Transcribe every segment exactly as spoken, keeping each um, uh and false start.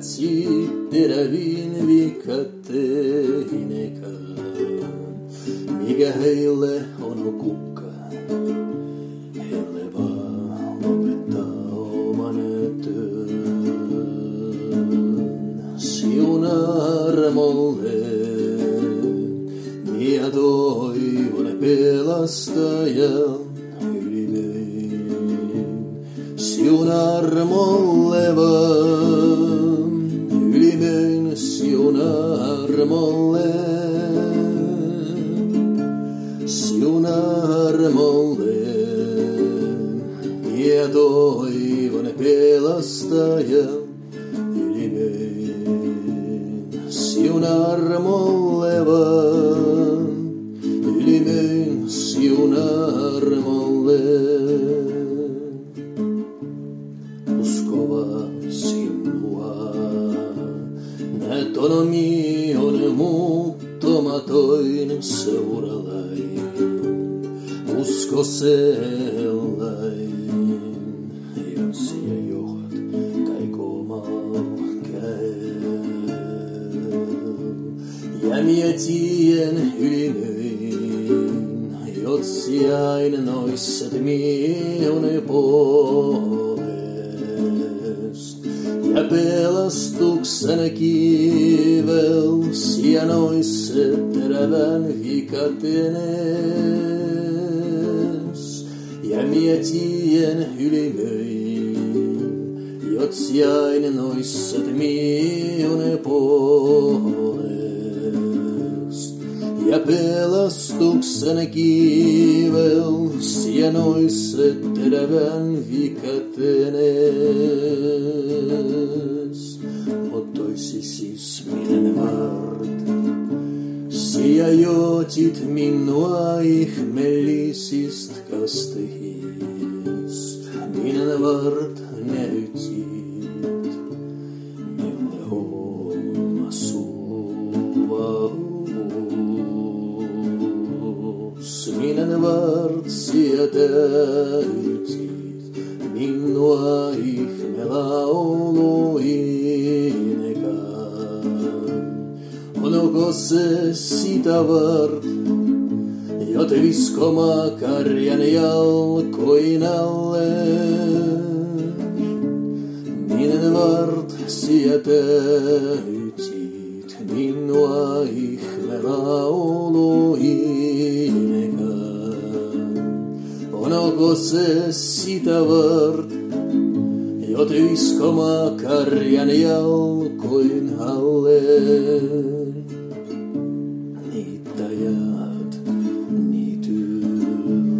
siit teräviin viikateinekään, mikä heille on kukka. Heille vaan lopettaa oman työn. Siunaa armolle, minä toivon pelastajan ylimein. Siunaa armolle vaan ylimein, siunaa armolle. Siunaa armolle, minä toivon pelastajan ylimein. Siunaa armolle vaan ylimein, siunaa armolle. Uskova sinua, näet onomi on muuttomatoin seuralain. Usko sellain, jotsi ja johat kaikomal käy. Ja mietien ylimyin, jotsi aina noisset minun puolest. Ja pelastuksen kivel, ja noisset terävän vikatenes. Ja mietien ylimyin, jotsi aina noisset minun puolest. Ja pelastuksen kivel, ja noisset terävän vikatenes. Ottoisi siis miten vart, sia jotit minua ihmeellisist kastehist. Minen vart näytit minulle oma suvaus. Minen vart sia täytit minua ihmelauluinekaan. Onko se sitä vart, jot viskoma karjan jalkoin alle? Minen vart sia täytit minua ihmelauluinekaan. Onko se sitä vart, jot viskoma karjan jalkoin alle? Niittäjät niityy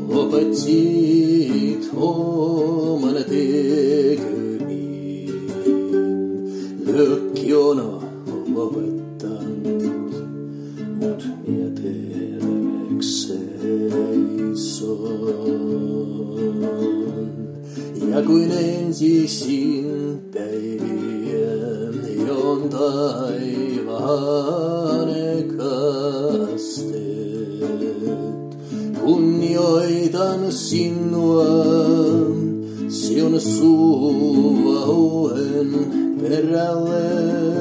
opetsit oman tekemiin. Lökki on opettanut, mut minä terveeksi seison. Ja kuin ensisin päivien, jon taivaan kasteet. Kunnioitan sinua, siun suvauen perälle.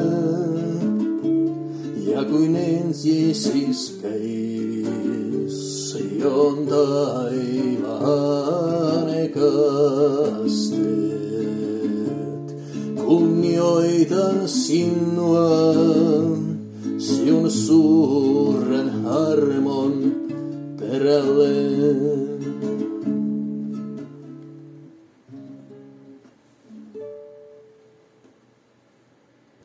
Ja kuin ensisis päivissä, jon taivaan kasteet. Kunnioitan sinua, siun suuren harmon perälle.